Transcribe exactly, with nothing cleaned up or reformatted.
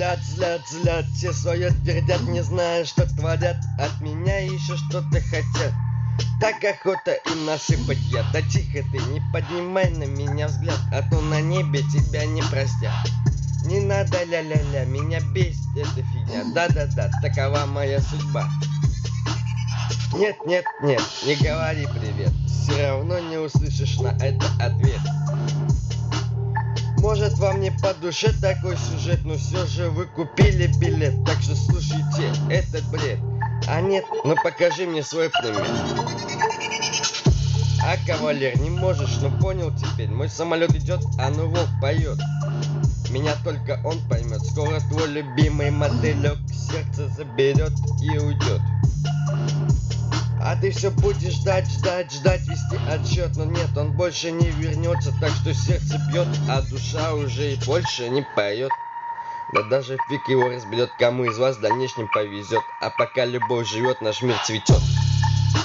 Злят, злят, злят, все свое твердят, не зная, что творят. От меня еще что-то хотят. Так охота им насыпать я. Да тихо ты, не поднимай на меня взгляд, а то на небе тебя не простят. Не надо ля-ля-ля, меня бесит эта фигня. Да-да-да, такова моя судьба. Нет, нет, нет, не говори привет, все равно не услышишь на это ответ. Может, вам не по душе такой сюжет, но все же вы купили билет, так что слушайте этот бред. А нет, ну покажи мне свой пример. А кавалер, не можешь, ну понял теперь. Мой самолет идет, а ну волк поет. Меня только он поймет. Скоро твой любимый мотылек сердце заберет и уйдет. А ты все будешь ждать, ждать, ждать, вести отсчет. Но нет, он больше не вернется, так что сердце бьет, а душа уже и больше не поет. Да даже фиг его разберет, кому из вас в дальнейшем повезет. А пока любовь живет, наш мир цветет.